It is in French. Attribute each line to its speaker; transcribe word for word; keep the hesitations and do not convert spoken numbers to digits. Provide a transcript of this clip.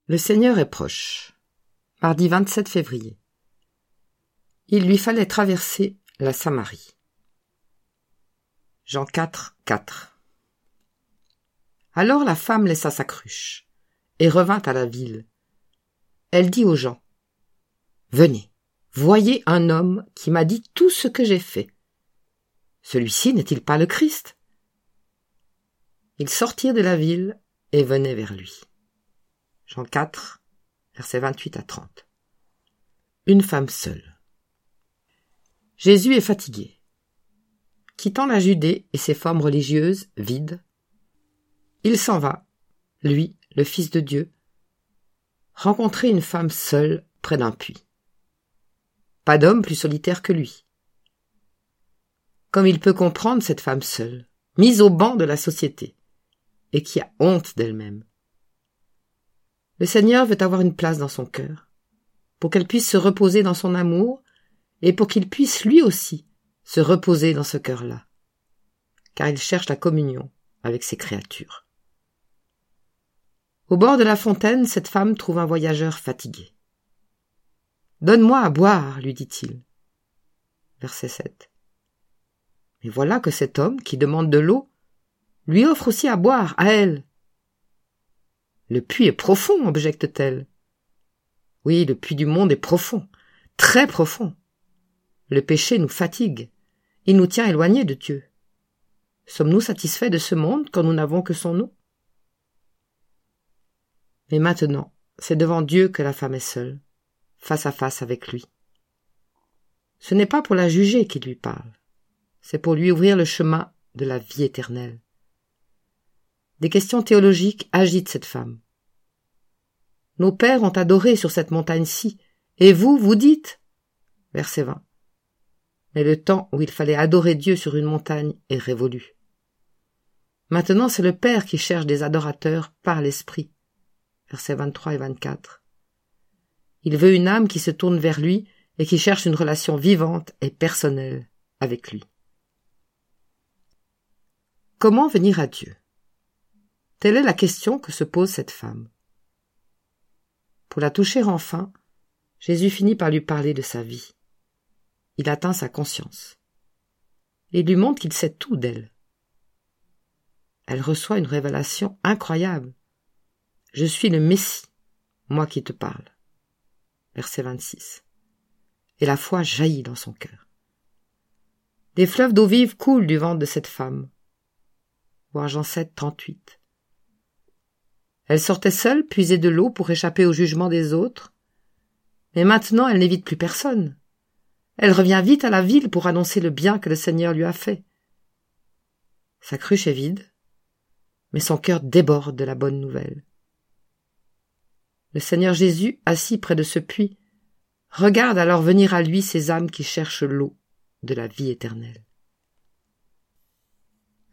Speaker 1: Le Seigneur est proche. Mardi vingt-sept février. Il lui fallait traverser la Samarie. Jean quatre, quatre. Alors la femme laissa sa cruche et revint à la ville. Elle dit aux gens: Venez, voyez un homme qui m'a dit tout ce que j'ai fait. Celui-ci n'est-il pas le Christ? Ils sortirent de la ville et venaient vers lui. Jean quatre, versets vingt-huit à trente. Une femme seule. Jésus est fatigué. Quittant la Judée et ses formes religieuses vides, il s'en va, lui, le Fils de Dieu, rencontrer une femme seule près d'un puits. Pas d'homme plus solitaire que lui. Comme il peut comprendre cette femme seule, mise au banc de la société, et qui a honte d'elle-même. Le Seigneur veut avoir une place dans son cœur, pour qu'elle puisse se reposer dans son amour, et pour qu'il puisse lui aussi se reposer dans ce cœur-là, car il cherche la communion avec ses créatures. Au bord de la fontaine, cette femme trouve un voyageur fatigué. « Donne-moi à boire, lui dit-il. » Verset sept. Mais voilà que cet homme, qui demande de l'eau, lui offre aussi à boire, à elle. « Le puits est profond, objecte-t-elle. » Oui, le puits du monde est profond, très profond. Le péché nous fatigue, il nous tient éloignés de Dieu. Sommes-nous satisfaits de ce monde quand nous n'avons que son eau? Mais maintenant, c'est devant Dieu que la femme est seule, face à face avec lui. Ce n'est pas pour la juger qu'il lui parle, c'est pour lui ouvrir le chemin de la vie éternelle. Des questions théologiques agitent cette femme. Nos pères ont adoré sur cette montagne-ci, et vous, vous dites? Verset vingt. Mais le temps où il fallait adorer Dieu sur une montagne est révolu. Maintenant, c'est le Père qui cherche des adorateurs par l'Esprit. Versets vingt-trois et vingt-quatre. Il veut une âme qui se tourne vers lui et qui cherche une relation vivante et personnelle avec lui. Comment venir à Dieu? Telle est la question que se pose cette femme. Pour la toucher enfin, Jésus finit par lui parler de sa vie. Il atteint sa conscience. Et lui montre qu'il sait tout d'elle. Elle reçoit une révélation incroyable. « Je suis le Messie, moi qui te parle. » Verset vingt-six. Et la foi jaillit dans son cœur. Des fleuves d'eau vive coulent du ventre de cette femme. Voir Jean sept, trente-huit. Elle sortait seule puiser de l'eau pour échapper au jugement des autres. Mais maintenant, elle n'évite plus personne. Elle revient vite à la ville pour annoncer le bien que le Seigneur lui a fait. Sa cruche est vide, mais son cœur déborde de la bonne nouvelle. Le Seigneur Jésus, assis près de ce puits, regarde alors venir à lui ces âmes qui cherchent l'eau de la vie éternelle.